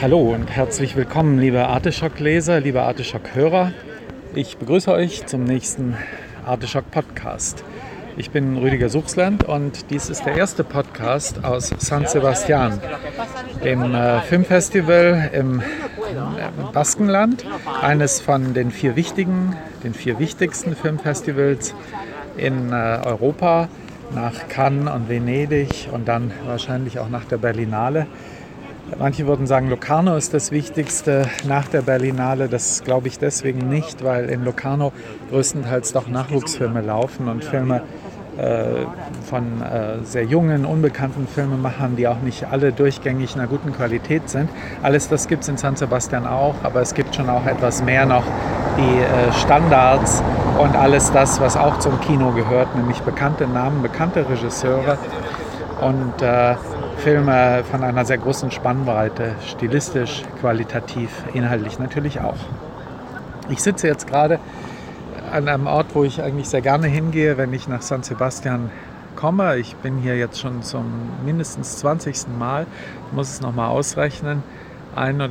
Hallo und herzlich willkommen, liebe Artischock-Leser, liebe Artischock-Hörer. Ich begrüße euch zum nächsten Artischock-Podcast. Ich bin Rüdiger Suchsland und dies ist der erste Podcast aus San Sebastián, dem Filmfestival im Baskenland, eines von den vier wichtigsten Filmfestivals in Europa, nach Cannes und Venedig und dann wahrscheinlich auch nach der Berlinale. Manche würden sagen, Locarno ist das Wichtigste nach der Berlinale. Das glaube ich deswegen nicht, weil in Locarno größtenteils doch Nachwuchsfilme laufen und Filme von sehr jungen, unbekannten Filmemachern, die auch nicht alle durchgängig einer guten Qualität sind. Alles das gibt es in San Sebastián auch, aber es gibt schon auch etwas mehr noch, die Standards und alles das, was auch zum Kino gehört, nämlich bekannte Namen, bekannte Regisseure und Filme von einer sehr großen Spannbreite, stilistisch, qualitativ, inhaltlich natürlich auch. Ich sitze jetzt gerade an einem Ort, wo ich eigentlich sehr gerne hingehe, wenn ich nach San Sebastián komme. Ich bin hier jetzt schon zum mindestens 20. Mal, ich muss es nochmal ausrechnen. Einmal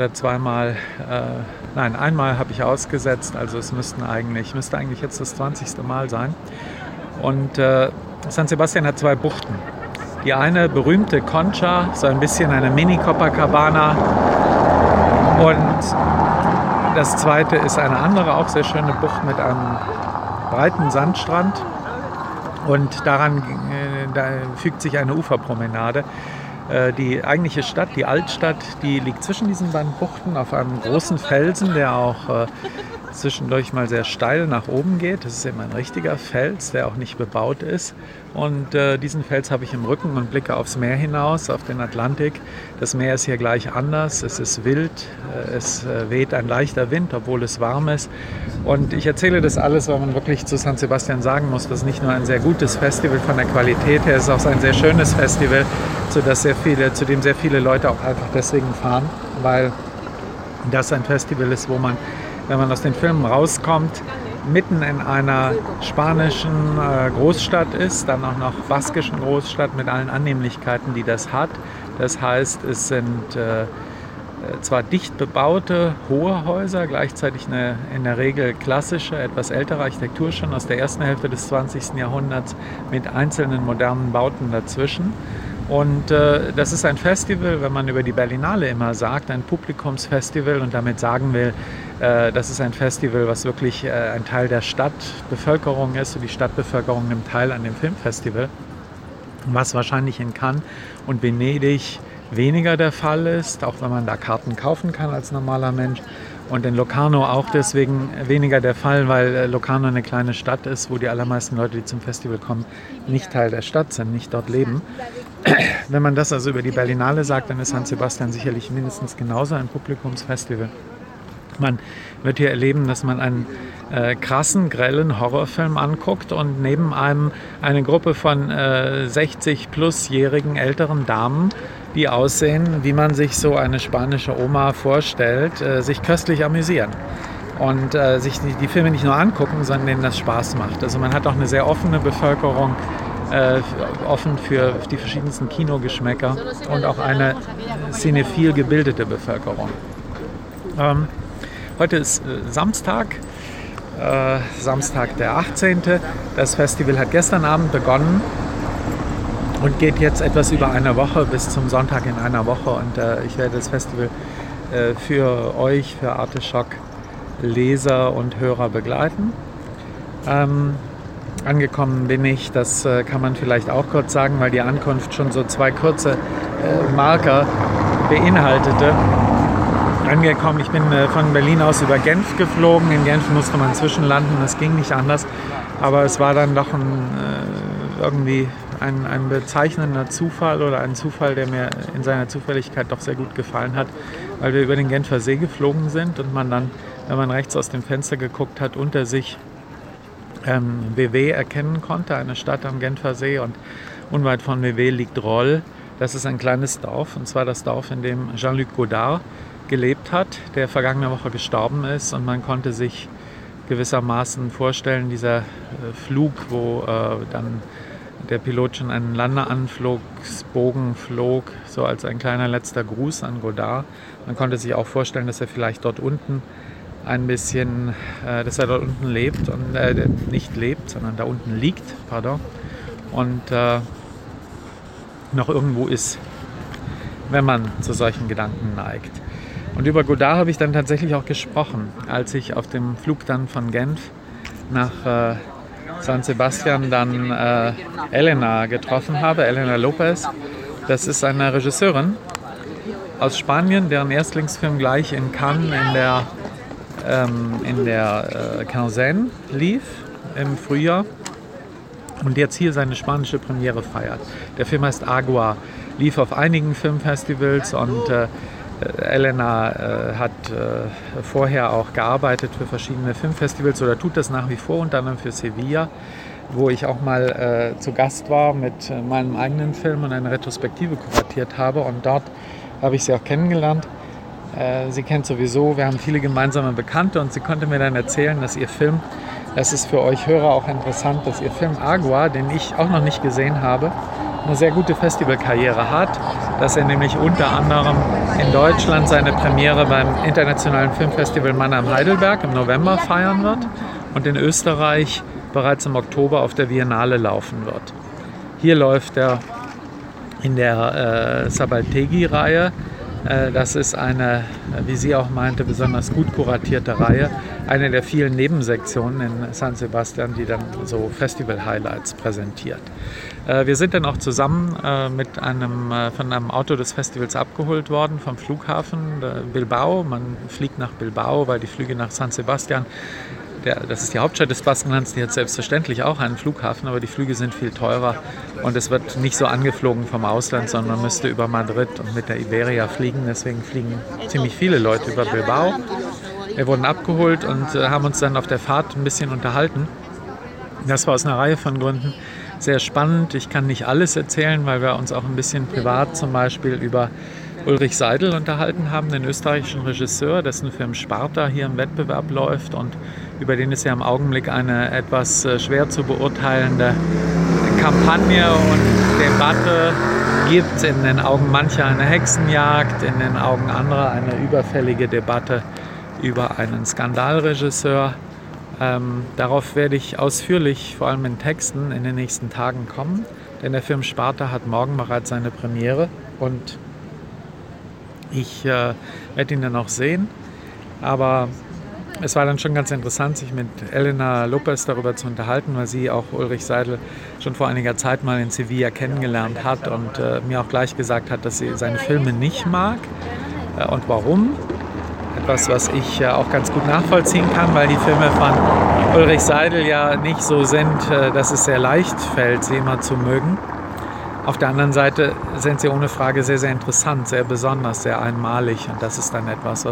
habe ich ausgesetzt, also es müsste eigentlich jetzt das 20. Mal sein. Und San Sebastián hat zwei Buchten. Die eine berühmte Concha, so ein bisschen eine Mini-Copacabana, und das zweite ist eine andere, auch sehr schöne Bucht mit einem breiten Sandstrand, und da fügt sich eine Uferpromenade. Die eigentliche Stadt, die Altstadt, die liegt zwischen diesen beiden Buchten auf einem großen Felsen, der auch zwischendurch mal sehr steil nach oben geht. Das ist eben ein richtiger Fels, der auch nicht bebaut ist. Und diesen Fels habe ich im Rücken und blicke aufs Meer hinaus, auf den Atlantik. Das Meer ist hier gleich anders, es ist wild, es weht ein leichter Wind, obwohl es warm ist. Und ich erzähle das alles, weil man wirklich zu San Sebastián sagen muss, das ist nicht nur ein sehr gutes Festival von der Qualität her, es ist auch ein sehr schönes Festival, zu dem sehr viele Leute auch einfach deswegen fahren, weil das ein Festival ist, wo man, wenn man aus den Filmen rauskommt, mitten in einer spanischen Großstadt ist, dann auch noch baskischen Großstadt mit allen Annehmlichkeiten, die das hat. Das heißt, es sind zwar dicht bebaute, hohe Häuser, gleichzeitig eine in der Regel klassische, etwas ältere Architektur schon aus der ersten Hälfte des 20. Jahrhunderts mit einzelnen modernen Bauten dazwischen. Und das ist ein Festival, wenn man über die Berlinale immer sagt, ein Publikumsfestival, und damit sagen will, das ist ein Festival, was wirklich ein Teil der Stadtbevölkerung ist, und die Stadtbevölkerung nimmt teil an dem Filmfestival, was wahrscheinlich in Cannes und Venedig weniger der Fall ist, auch wenn man da Karten kaufen kann als normaler Mensch. Und in Locarno auch deswegen weniger der Fall, weil Locarno eine kleine Stadt ist, wo die allermeisten Leute, die zum Festival kommen, nicht Teil der Stadt sind, nicht dort leben. Wenn man das also über die Berlinale sagt, dann ist San Sebastián sicherlich mindestens genauso ein Publikumsfestival. Man wird hier erleben, dass man einen krassen, grellen Horrorfilm anguckt und neben einem eine Gruppe von 60-plus-jährigen älteren Damen, die aussehen, wie man sich so eine spanische Oma vorstellt, sich köstlich amüsieren und sich die Filme nicht nur angucken, sondern denen das Spaß macht. Also man hat auch eine sehr offene Bevölkerung, offen für die verschiedensten Kinogeschmäcker, und auch eine cinephil gebildete Bevölkerung. Heute ist Samstag der 18. Das Festival hat gestern Abend begonnen und geht jetzt etwas über eine Woche bis zum Sonntag in einer Woche. Und ich werde das Festival für euch, für Artischock-Leser und Hörer begleiten. Angekommen bin ich, das kann man vielleicht auch kurz sagen, weil die Ankunft schon so zwei kurze Marker beinhaltete. Angekommen, ich bin von Berlin aus über Genf geflogen. In Genf musste man zwischenlanden, das ging nicht anders. Aber es war dann doch irgendwie ein bezeichnender Zufall, oder ein Zufall, der mir in seiner Zufälligkeit doch sehr gut gefallen hat, weil wir über den Genfer See geflogen sind und man dann, wenn man rechts aus dem Fenster geguckt hat, unter sich Vevey erkennen konnte, eine Stadt am Genfer See, und unweit von Vevey liegt Rolle. Das ist ein kleines Dorf, und zwar das Dorf, in dem Jean-Luc Godard gelebt hat, der vergangene Woche gestorben ist, und man konnte sich gewissermaßen vorstellen, dieser Flug, wo dann der Pilot schon einen Landeanflugsbogen flog, so als ein kleiner letzter Gruß an Godard. Man konnte sich auch vorstellen, dass er vielleicht dort unten ein bisschen, dass er dort unten lebt und nicht lebt, sondern da unten liegt, und noch irgendwo ist, wenn man zu solchen Gedanken neigt. Und über Godard habe ich dann tatsächlich auch gesprochen, als ich auf dem Flug dann von Genf nach San Sebastian dann Elena getroffen habe, Elena Lopez. Das ist eine Regisseurin aus Spanien, deren Erstlingsfilm gleich in Cannes in der Quinzaine lief im Frühjahr und jetzt hier seine spanische Premiere feiert. Der Film heißt Agua, lief auf einigen Filmfestivals und Elena hat vorher auch gearbeitet für verschiedene Filmfestivals oder tut das nach wie vor, unter anderem für Sevilla, wo ich auch mal zu Gast war mit meinem eigenen Film und eine Retrospektive kuratiert habe, und dort habe ich sie auch kennengelernt. Sie kennt sowieso, wir haben viele gemeinsame Bekannte, und sie konnte mir dann erzählen, dass ihr Film, das ist für euch Hörer auch interessant, dass ihr Film Agua, den ich auch noch nicht gesehen habe, eine sehr gute Festivalkarriere hat, dass er nämlich unter anderem in Deutschland seine Premiere beim Internationalen Filmfestival Mannheim-Heidelberg im November feiern wird und in Österreich bereits im Oktober auf der Biennale laufen wird. Hier läuft er in der Sabaltegui-Reihe. Das ist eine, wie sie auch meinte, besonders gut kuratierte Reihe. Eine der vielen Nebensektionen in San Sebastian, die dann so Festival-Highlights präsentiert. Wir sind dann auch zusammen von einem Auto des Festivals abgeholt worden vom Flughafen Bilbao. Man fliegt nach Bilbao, weil die Flüge nach San Sebastian, das ist die Hauptstadt des Baskenlands, die hat selbstverständlich auch einen Flughafen, aber die Flüge sind viel teurer und es wird nicht so angeflogen vom Ausland, sondern man müsste über Madrid und mit der Iberia fliegen. Deswegen fliegen ziemlich viele Leute über Bilbao. Wir wurden abgeholt und haben uns dann auf der Fahrt ein bisschen unterhalten. Das war aus einer Reihe von Gründen sehr spannend. Ich kann nicht alles erzählen, weil wir uns auch ein bisschen privat zum Beispiel über Ulrich Seidel unterhalten haben, den österreichischen Regisseur, dessen Film Sparta hier im Wettbewerb läuft und über den es ja im Augenblick eine etwas schwer zu beurteilende Kampagne und Debatte gibt. In den Augen mancher eine Hexenjagd, in den Augen anderer eine überfällige Debatte über einen Skandalregisseur. Darauf werde ich ausführlich, vor allem in Texten, in den nächsten Tagen kommen, denn der Film Sparta hat morgen bereits seine Premiere und ich werde ihn dann auch sehen. Aber es war dann schon ganz interessant, sich mit Elena Lopez darüber zu unterhalten, weil sie auch Ulrich Seidel schon vor einiger Zeit mal in Sevilla kennengelernt hat und mir auch gleich gesagt hat, dass sie seine Filme nicht mag. Und warum? Etwas, was ich auch ganz gut nachvollziehen kann, weil die Filme von Ulrich Seidel ja nicht so sind, dass es sehr leicht fällt, sie immer zu mögen. Auf der anderen Seite sind sie ohne Frage sehr, sehr interessant, sehr besonders, sehr einmalig. Und das ist dann etwas,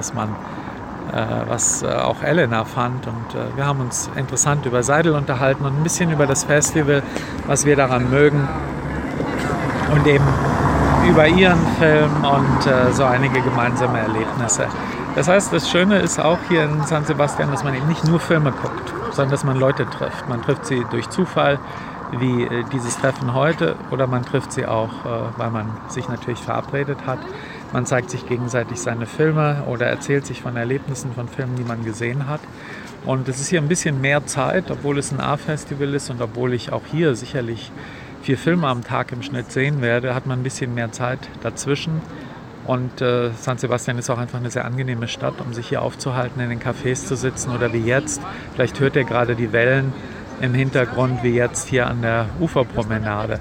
was auch Elena fand. Und wir haben uns interessant über Seidel unterhalten und ein bisschen über das Festival, was wir daran mögen. Und eben über ihren Film und so einige gemeinsame Erlebnisse. Das heißt, das Schöne ist auch hier in San Sebastian, dass man eben nicht nur Filme guckt, sondern dass man Leute trifft. Man trifft sie durch Zufall, wie dieses Treffen heute, oder man trifft sie auch, weil man sich natürlich verabredet hat. Man zeigt sich gegenseitig seine Filme oder erzählt sich von Erlebnissen von Filmen, die man gesehen hat. Und es ist hier ein bisschen mehr Zeit, obwohl es ein A-Festival ist und obwohl ich auch hier sicherlich 4 Filme am Tag im Schnitt sehen werde, hat man ein bisschen mehr Zeit dazwischen. Und San Sebastian ist auch einfach eine sehr angenehme Stadt, um sich hier aufzuhalten, in den Cafés zu sitzen oder wie jetzt. Vielleicht hört ihr gerade die Wellen im Hintergrund, wie jetzt hier an der Uferpromenade.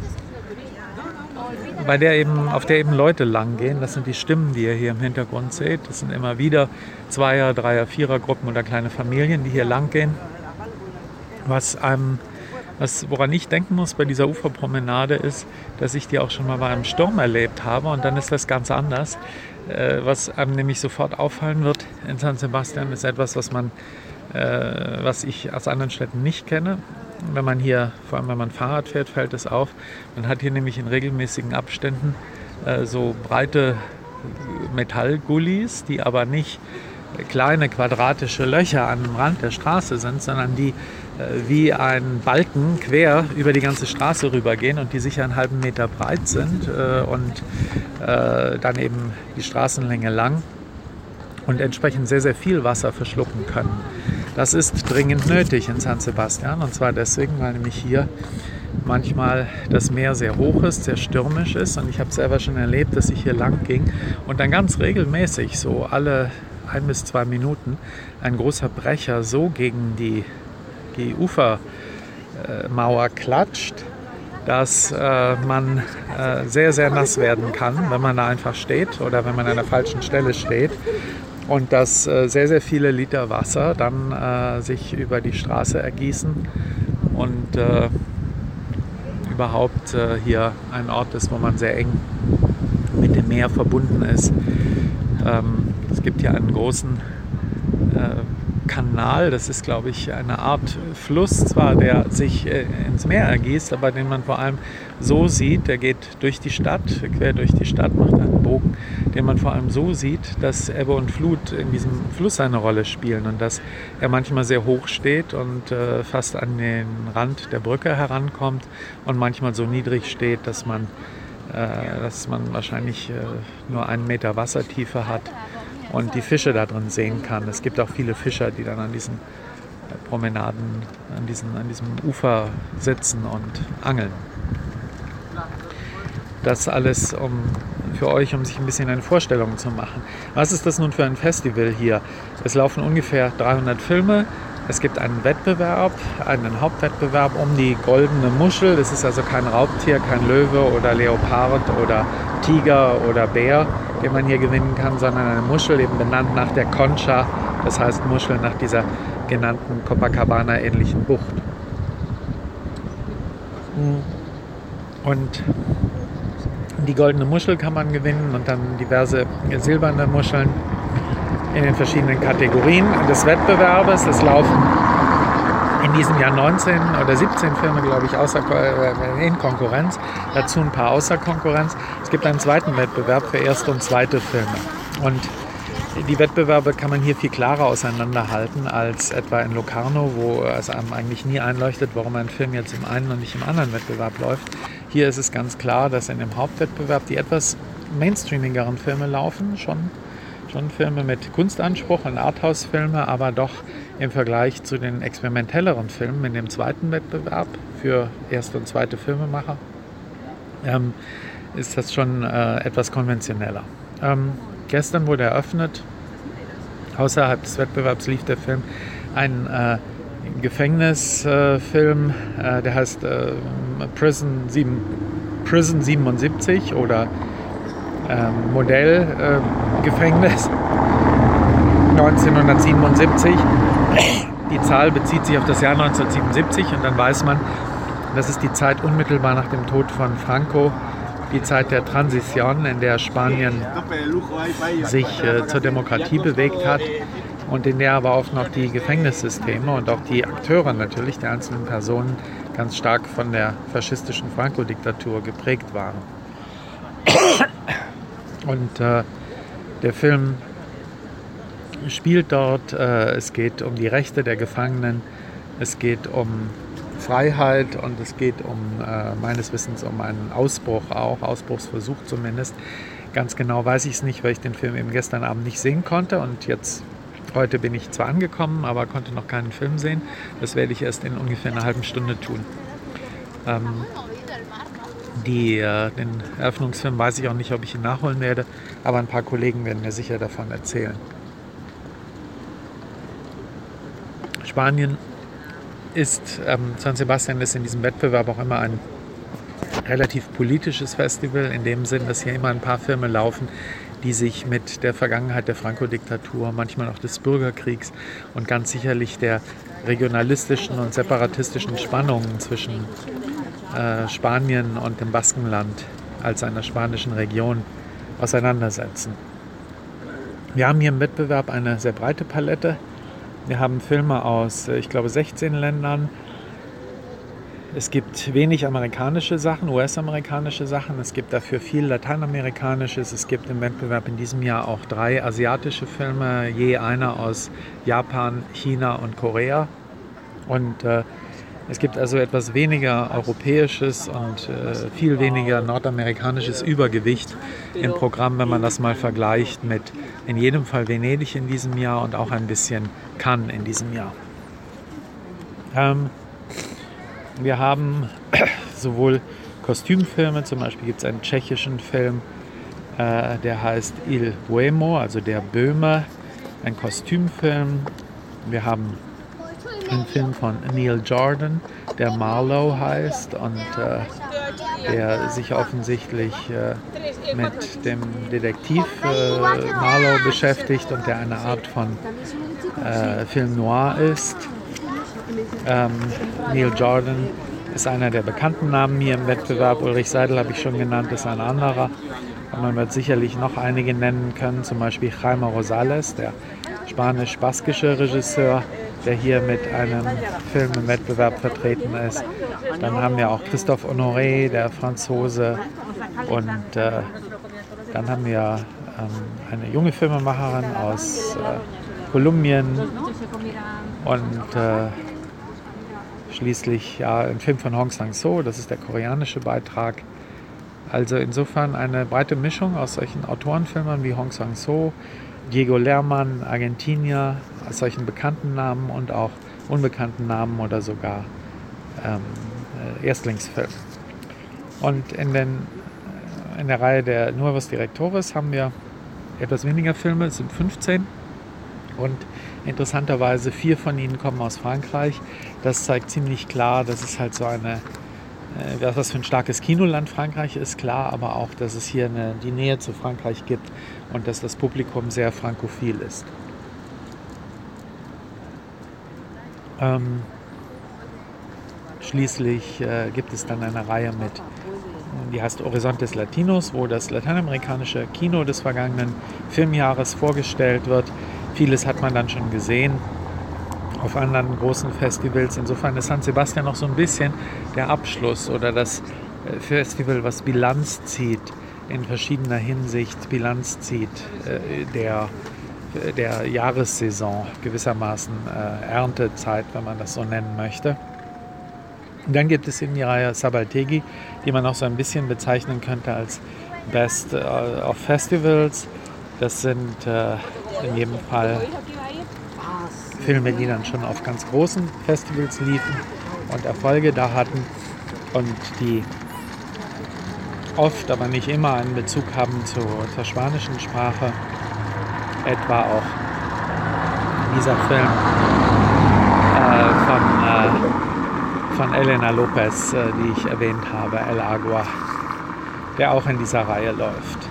Auf der eben Leute langgehen. Das sind die Stimmen, die ihr hier im Hintergrund seht. Das sind immer wieder 2er-, 3er-, 4er-Gruppen oder kleine Familien, die hier langgehen. Woran ich denken muss bei dieser Uferpromenade ist, dass ich die auch schon mal bei einem Sturm erlebt habe und dann ist das ganz anders. Was einem nämlich sofort auffallen wird in San Sebastian, ist etwas, was ich aus anderen Städten nicht kenne. Wenn man hier, vor allem wenn man Fahrrad fährt, fällt es auf. Man hat hier nämlich in regelmäßigen Abständen so breite Metallgullis, die aber nicht kleine quadratische Löcher an dem Rand der Straße sind, sondern die wie ein Balken quer über die ganze Straße rübergehen und die sicher einen halben Meter breit sind und dann eben die Straßenlänge lang und entsprechend sehr, sehr viel Wasser verschlucken können. Das ist dringend nötig in San Sebastian, und zwar deswegen, weil nämlich hier manchmal das Meer sehr hoch ist, sehr stürmisch ist, und ich habe selber schon erlebt, dass ich hier lang ging und dann ganz regelmäßig, so alle 1 bis 2 Minuten, ein großer Brecher so gegen die Ufermauer klatscht, dass man sehr, sehr nass werden kann, wenn man da einfach steht oder wenn man an der falschen Stelle steht. Und dass sehr, sehr viele Liter Wasser dann sich über die Straße ergießen und überhaupt hier ein Ort ist, wo man sehr eng mit dem Meer verbunden ist. Es gibt hier einen großen Kanal, das ist, glaube ich, eine Art Fluss zwar, der sich ins Meer ergießt, aber den man vor allem so sieht, der geht durch die Stadt, quer durch die Stadt, macht einen Bogen, den man vor allem so sieht, dass Ebbe und Flut in diesem Fluss eine Rolle spielen und dass er manchmal sehr hoch steht und fast an den Rand der Brücke herankommt und manchmal so niedrig steht, dass man wahrscheinlich nur 1 Meter Wassertiefe hat und die Fische da drin sehen kann. Es gibt auch viele Fischer, die dann an diesen Promenaden, an diesem Ufer sitzen und angeln. Das alles für euch, um sich ein bisschen eine Vorstellung zu machen. Was ist das nun für ein Festival hier? Es laufen ungefähr 300 Filme. Es gibt einen Wettbewerb, einen Hauptwettbewerb um die goldene Muschel. Das ist also kein Raubtier, kein Löwe oder Leopard oder Tiger oder Bär, den man hier gewinnen kann, sondern eine Muschel, eben benannt nach der Concha, das heißt Muschel nach dieser genannten Copacabana-ähnlichen Bucht. Und die goldene Muschel kann man gewinnen und dann diverse silberne Muscheln in den verschiedenen Kategorien des Wettbewerbes. Es laufen in diesem Jahr 19 oder 17 Filme, glaube ich, in Konkurrenz, dazu ein paar außer Konkurrenz. Es gibt einen zweiten Wettbewerb für erste und zweite Filme. Und die Wettbewerbe kann man hier viel klarer auseinanderhalten als etwa in Locarno, wo es einem eigentlich nie einleuchtet, warum ein Film jetzt im einen und nicht im anderen Wettbewerb läuft. Hier ist es ganz klar, dass in dem Hauptwettbewerb die etwas mainstreamigeren Filme laufen, schon Filme mit Kunstanspruch und Arthouse-Filme, aber doch im Vergleich zu den experimentelleren Filmen in dem zweiten Wettbewerb für erste und zweite Filmemacher ist das schon etwas konventioneller. Gestern wurde eröffnet, außerhalb des Wettbewerbs lief der Film, ein Gefängnisfilm, der heißt Prison 77 oder Modellgefängnis 1977. Die Zahl bezieht sich auf das Jahr 1977 und dann weiß man, das ist die Zeit unmittelbar nach dem Tod von Franco, die Zeit der Transition, in der Spanien sich zur Demokratie bewegt hat und in der aber auch noch die Gefängnissysteme und auch die Akteure natürlich, die einzelnen Personen, ganz stark von der faschistischen Franco-Diktatur geprägt waren. Und der Film spielt dort, es geht um die Rechte der Gefangenen, es geht um Freiheit und es geht meines Wissens um einen Ausbruch auch, Ausbruchsversuch zumindest. Ganz genau weiß ich es nicht, weil ich den Film eben gestern Abend nicht sehen konnte und heute bin ich zwar angekommen, aber konnte noch keinen Film sehen. Das werde ich erst in ungefähr einer halben Stunde tun. Den Eröffnungsfilm weiß ich auch nicht, ob ich ihn nachholen werde, aber ein paar Kollegen werden mir sicher davon erzählen. San Sebastian ist in diesem Wettbewerb auch immer ein relativ politisches Festival, in dem Sinn, dass hier immer ein paar Filme laufen, die sich mit der Vergangenheit der Franco-Diktatur, manchmal auch des Bürgerkriegs und ganz sicherlich der regionalistischen und separatistischen Spannungen zwischen Spanien und dem Baskenland als einer spanischen Region auseinandersetzen. Wir haben hier im Wettbewerb eine sehr breite Palette. Wir haben Filme aus, ich glaube, 16 Ländern. Es gibt wenig amerikanische Sachen, US-amerikanische Sachen. Es gibt dafür viel lateinamerikanisches. Es gibt im Wettbewerb in diesem Jahr auch 3 asiatische Filme, je einer aus Japan, China und Korea. Und es gibt also etwas weniger europäisches und viel weniger nordamerikanisches Übergewicht im Programm, wenn man das mal vergleicht mit in jedem Fall Venedig in diesem Jahr und auch ein bisschen Cannes in diesem Jahr. Wir haben sowohl Kostümfilme, zum Beispiel gibt es einen tschechischen Film, der heißt Il Boemo, also der Böhme, ein Kostümfilm. Wir haben einen Film von Neil Jordan, der Marlowe heißt und der sich offensichtlich mit dem Detektiv Marlowe beschäftigt und der eine Art von Film Noir ist. Neil Jordan ist einer der bekannten Namen hier im Wettbewerb. Ulrich Seidel habe ich schon genannt, ist ein anderer. Und man wird sicherlich noch einige nennen können, zum Beispiel Jaime Rosales, der spanisch-baskische Regisseur, der hier mit einem Film im Wettbewerb vertreten ist. Dann haben wir auch Christophe Honoré, der Franzose. Und dann haben wir eine junge Filmemacherin aus Kolumbien. Und schließlich ein Film von Hong Sang-soo, das ist der koreanische Beitrag. Also insofern eine breite Mischung aus solchen Autorenfilmern wie Hong Sang-soo, Diego Lerman, Argentinier, aus solchen bekannten Namen und auch unbekannten Namen oder sogar Erstlingsfilmen. Und in der Reihe der Nuevos Directores haben wir etwas weniger Filme, es sind 15 und interessanterweise 4 von ihnen kommen aus Frankreich. Das zeigt ziemlich klar, dass es halt so was für ein starkes Kinoland Frankreich ist, klar, aber auch, dass es hier die Nähe zu Frankreich gibt und dass das Publikum sehr frankophil ist. Schließlich gibt es dann eine Reihe die heißt Horizontes Latinos, wo das lateinamerikanische Kino des vergangenen Filmjahres vorgestellt wird. Vieles hat man dann schon gesehen auf anderen großen Festivals. Insofern ist San Sebastian noch so ein bisschen der Abschluss oder das Festival, was Bilanz zieht, in verschiedener Hinsicht Bilanz zieht der Jahressaison, gewissermaßen Erntezeit, wenn man das so nennen möchte. Und dann gibt es eben die Reihe Sabaltegui, die man auch so ein bisschen bezeichnen könnte als Best of Festivals. Das sind in jedem Fall Filme, die dann schon auf ganz großen Festivals liefen und Erfolge da hatten und die oft, aber nicht immer einen Bezug haben zur spanischen Sprache. Etwa auch dieser Film von Elena Lopez, die ich erwähnt habe, El Agua, der auch in dieser Reihe läuft.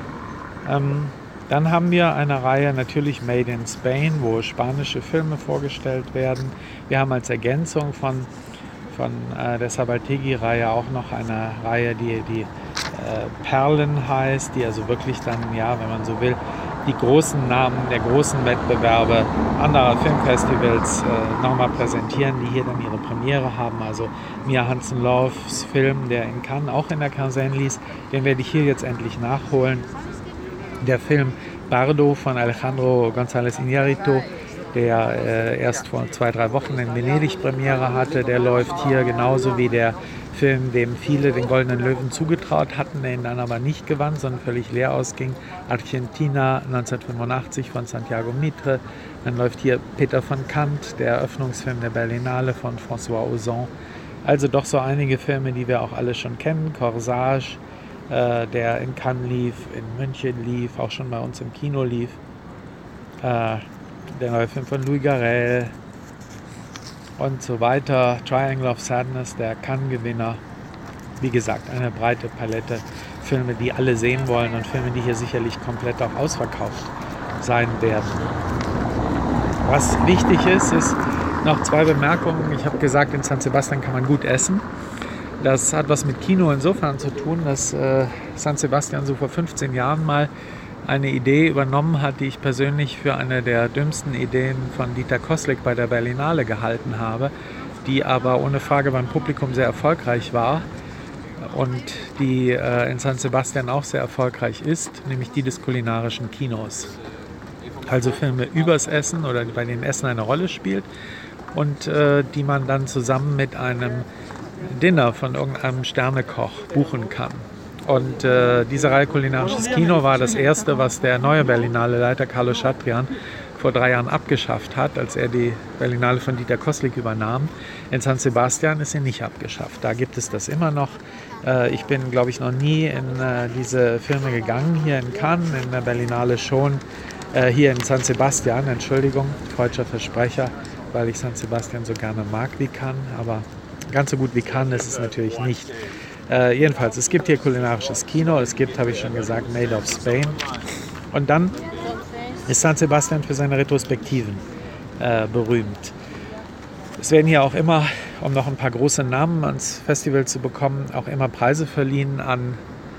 Dann haben wir eine Reihe natürlich Made in Spain, wo spanische Filme vorgestellt werden. Wir haben als Ergänzung von der Sabaltegui-Reihe auch noch eine Reihe, die Perlen heißt, die also wirklich dann, ja, wenn man so will, die großen Namen der großen Wettbewerbe anderer Filmfestivals nochmal präsentieren, die hier dann ihre Premiere haben. Also Mia Hansen-Løvs Film, der in Cannes auch in der Quinzaine ließ, den werde ich hier jetzt endlich nachholen. Der Film Bardo von Alejandro González Iñárritu, der erst vor 2-3 Wochen in Venedig Premiere hatte, der läuft hier genauso wie der Film, dem viele den Goldenen Löwen zugetraut hatten, der ihn dann aber nicht gewann, sondern völlig leer ausging. Argentina 1985 von Santiago Mitre. Dann läuft hier Peter von Kant, der Eröffnungsfilm der Berlinale von François Ozon. Also doch so einige Filme, die wir auch alle schon kennen. Corsage, der in Cannes lief, in München lief, auch schon bei uns im Kino lief. Der neue Film von Louis Garrel und so weiter. Triangle of Sadness, der Cannes-Gewinner. Wie gesagt, eine breite Palette Filme, die alle sehen wollen und Filme, die hier sicherlich komplett auch ausverkauft sein werden. Was wichtig ist noch 2 Bemerkungen. Ich habe gesagt, in San Sebastian kann man gut essen. Das hat was mit Kino insofern zu tun, dass San Sebastian so vor 15 Jahren mal eine Idee übernommen hat, die ich persönlich für eine der dümmsten Ideen von Dieter Koslik bei der Berlinale gehalten habe, die aber ohne Frage beim Publikum sehr erfolgreich war und die in San Sebastian auch sehr erfolgreich ist, nämlich die des kulinarischen Kinos. Also Filme übers Essen oder bei denen Essen eine Rolle spielt und die man dann zusammen mit einem Dinner von irgendeinem Sternekoch buchen kann. Und diese Reihe Kulinarisches Kino war das erste, was der neue Berlinale Leiter Carlo Chatrian vor 3 Jahren abgeschafft hat, als er die Berlinale von Dieter Koslik übernahm. In San Sebastian ist sie nicht abgeschafft. Da gibt es das immer noch. Ich bin, glaube ich, noch nie in diese Filme gegangen, hier in Cannes, in der Berlinale schon. Hier in San Sebastian, Entschuldigung, freudscher Versprecher, weil ich San Sebastian so gerne mag wie Cannes, aber ganz so gut wie Cannes ist es natürlich nicht. Jedenfalls, es gibt hier kulinarisches Kino, es gibt, habe ich schon gesagt, Made of Spain. Und dann ist San Sebastian für seine Retrospektiven berühmt. Es werden hier auch immer, um noch ein paar große Namen ans Festival zu bekommen, auch immer Preise verliehen an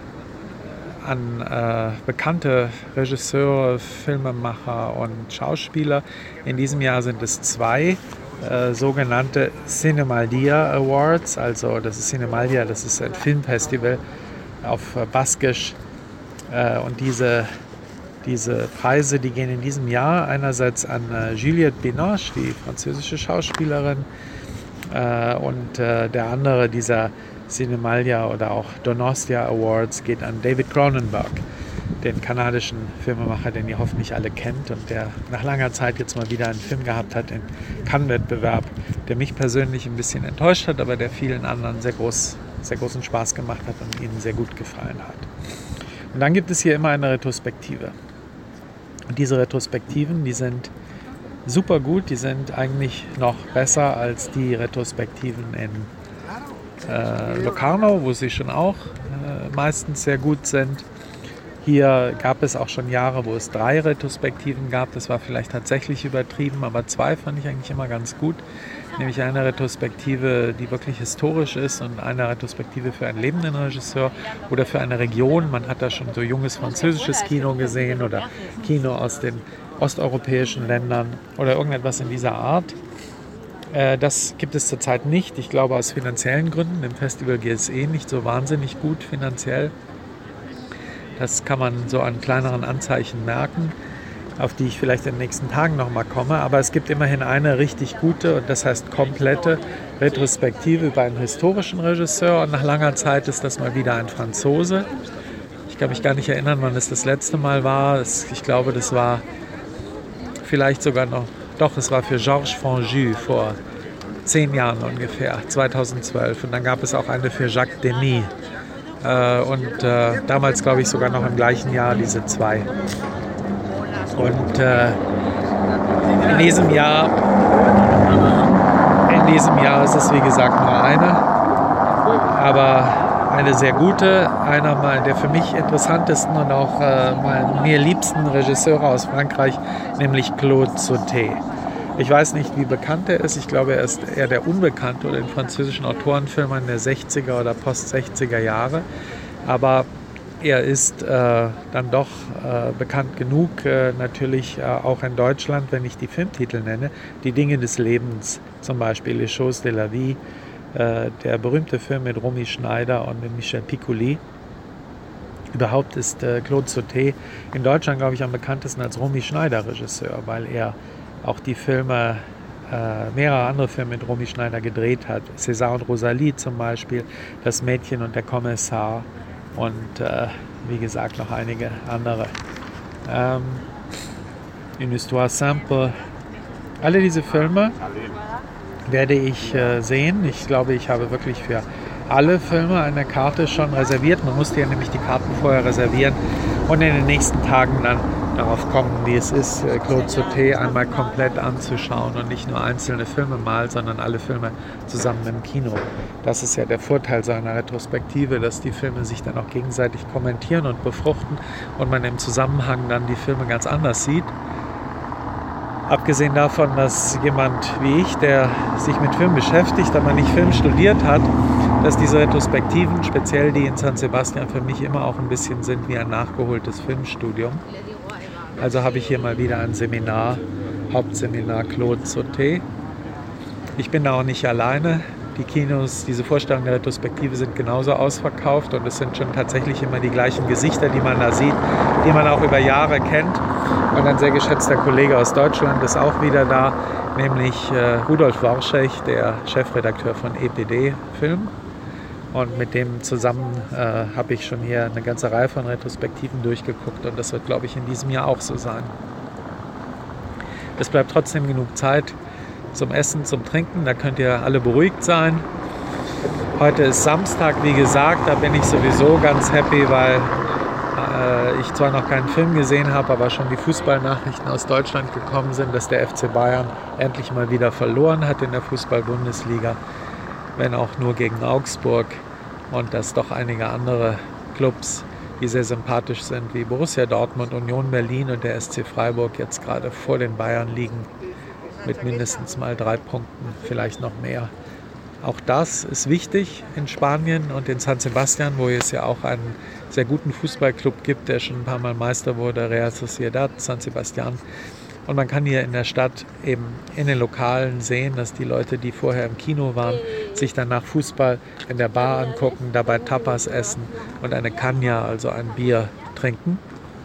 bekannte Regisseure, Filmemacher und Schauspieler. In diesem Jahr sind es 2 sogenannte Cinemaldia Awards. Also das ist Cinemaldia, das ist ein Filmfestival auf Baskisch. Und diese Preise, die gehen in diesem Jahr einerseits an Juliette Binoche, die französische Schauspielerin, und der andere dieser Cinemaldia oder auch Donostia Awards geht an David Cronenberg, den kanadischen Filmemacher, den ihr hoffentlich alle kennt und der nach langer Zeit jetzt mal wieder einen Film gehabt hat, den Cannes-Wettbewerb, der mich persönlich ein bisschen enttäuscht hat, aber der vielen anderen sehr großen Spaß gemacht hat und ihnen sehr gut gefallen hat. Und dann gibt es hier immer eine Retrospektive. Und diese Retrospektiven, die sind super gut, die sind eigentlich noch besser als die Retrospektiven in Locarno, wo sie schon auch meistens sehr gut sind. Hier gab es auch schon Jahre, wo es 3 Retrospektiven gab. Das war vielleicht tatsächlich übertrieben, aber 2 fand ich eigentlich immer ganz gut. Nämlich eine Retrospektive, die wirklich historisch ist und eine Retrospektive für einen lebenden Regisseur oder für eine Region. Man hat da schon so junges französisches Kino gesehen oder Kino aus den osteuropäischen Ländern oder irgendetwas in dieser Art. Das gibt es zurzeit nicht. Ich glaube aus finanziellen Gründen. Im Festival geht es nicht so wahnsinnig gut finanziell. Das kann man so an kleineren Anzeichen merken, auf die ich vielleicht in den nächsten Tagen nochmal komme. Aber es gibt immerhin eine richtig gute, und das heißt komplette Retrospektive über einen historischen Regisseur. Und nach langer Zeit ist das mal wieder ein Franzose. Ich kann mich gar nicht erinnern, wann es das letzte Mal war. Ich glaube, das war vielleicht sogar noch, doch, es war für Georges Franju vor 10 Jahren ungefähr, 2012. Und dann gab es auch eine für Jacques Demy. Damals, glaube ich, sogar noch im gleichen Jahr diese 2. Und in diesem Jahr ist es, wie gesagt, nur eine. Aber eine sehr gute, einer der für mich interessantesten und auch mir liebsten Regisseure aus Frankreich, nämlich Claude Sauté. Ich weiß nicht, wie bekannt er ist. Ich glaube, er ist eher der Unbekannte unter den französischen Autorenfilmern der 60er oder Post-60er Jahre. Aber er ist dann doch bekannt genug, natürlich auch in Deutschland, wenn ich die Filmtitel nenne. Die Dinge des Lebens, zum Beispiel Les Choses de la Vie, der berühmte Film mit Romy Schneider und mit Michel Piccoli. Überhaupt ist Claude Sauté in Deutschland, glaube ich, am bekanntesten als Romy Schneider Regisseur, weil er auch die Filme, mehrere andere Filme mit Romy Schneider gedreht hat. César und Rosalie zum Beispiel, Das Mädchen und der Kommissar und wie gesagt noch einige andere. Une Histoire Simple. Alle diese Filme werde ich sehen. Ich glaube, ich habe wirklich für alle Filme eine Karte schon reserviert. Man musste ja nämlich die Karten vorher reservieren und in den nächsten Tagen dann darauf kommen, wie es ist, Claude Sauté einmal komplett anzuschauen und nicht nur einzelne Filme mal, sondern alle Filme zusammen im Kino. Das ist ja der Vorteil seiner Retrospektive, dass die Filme sich dann auch gegenseitig kommentieren und befruchten und man im Zusammenhang dann die Filme ganz anders sieht. Abgesehen davon, dass jemand wie ich, der sich mit Film beschäftigt, aber nicht Film studiert hat, dass diese Retrospektiven, speziell die in San Sebastian, für mich immer auch ein bisschen sind wie ein nachgeholtes Filmstudium. Also habe ich hier mal wieder ein Seminar, Hauptseminar Claude Sauté. Ich bin da auch nicht alleine. Die Kinos, diese Vorstellungen der Retrospektive sind genauso ausverkauft und es sind schon tatsächlich immer die gleichen Gesichter, die man da sieht, die man auch über Jahre kennt. Und ein sehr geschätzter Kollege aus Deutschland ist auch wieder da, nämlich Rudolf Worschech, der Chefredakteur von EPD Film. Und mit dem zusammen habe ich schon hier eine ganze Reihe von Retrospektiven durchgeguckt und das wird, glaube ich, in diesem Jahr auch so sein. Es bleibt trotzdem genug Zeit zum Essen, zum Trinken, da könnt ihr alle beruhigt sein. Heute ist Samstag, wie gesagt, da bin ich sowieso ganz happy, weil ich zwar noch keinen Film gesehen habe, aber schon die Fußballnachrichten aus Deutschland gekommen sind, dass der FC Bayern endlich mal wieder verloren hat in der Fußball-Bundesliga, wenn auch nur gegen Augsburg, und dass doch einige andere Clubs, die sehr sympathisch sind, wie Borussia Dortmund, Union Berlin und der SC Freiburg jetzt gerade vor den Bayern liegen, mit mindestens mal 3 Punkten, vielleicht noch mehr. Auch das ist wichtig in Spanien und in San Sebastian, wo es ja auch einen sehr guten Fußballclub gibt, der schon ein paar Mal Meister wurde, Real Sociedad, San Sebastian. Und man kann hier in der Stadt eben in den Lokalen sehen, dass die Leute, die vorher im Kino waren, sich dann nach Fußball in der Bar angucken, dabei Tapas essen und eine Caña, also ein Bier, trinken.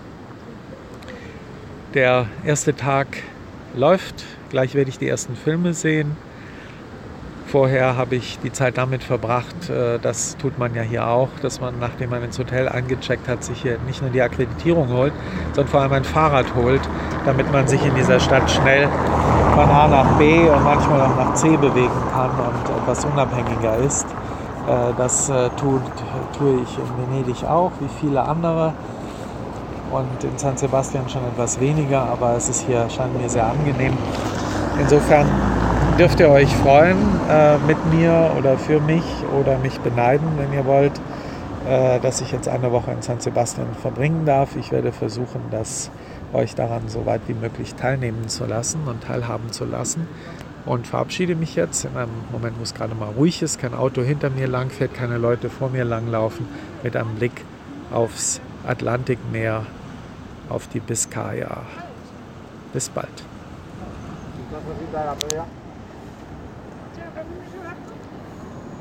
Der erste Tag läuft, gleich werde ich die ersten Filme sehen. Vorher habe ich die Zeit damit verbracht, das tut man ja hier auch, dass man, nachdem man ins Hotel eingecheckt hat, sich hier nicht nur die Akkreditierung holt, sondern vor allem ein Fahrrad holt, damit man sich in dieser Stadt schnell von A nach B und manchmal auch nach C bewegen kann und etwas unabhängiger ist. Das tue ich in Venedig auch, wie viele andere. Und in San Sebastian schon etwas weniger, aber es ist hier, scheint mir sehr angenehm. Insofern dürft ihr euch freuen mit mir oder für mich oder mich beneiden, wenn ihr wollt, dass ich jetzt eine Woche in San Sebastian verbringen darf. Ich werde versuchen, euch daran so weit wie möglich teilnehmen zu lassen und teilhaben zu lassen. Und verabschiede mich jetzt in einem Moment, wo es gerade mal ruhig ist, kein Auto hinter mir lang fährt, keine Leute vor mir langlaufen, mit einem Blick aufs Atlantikmeer, auf die Biskaya. Bis bald.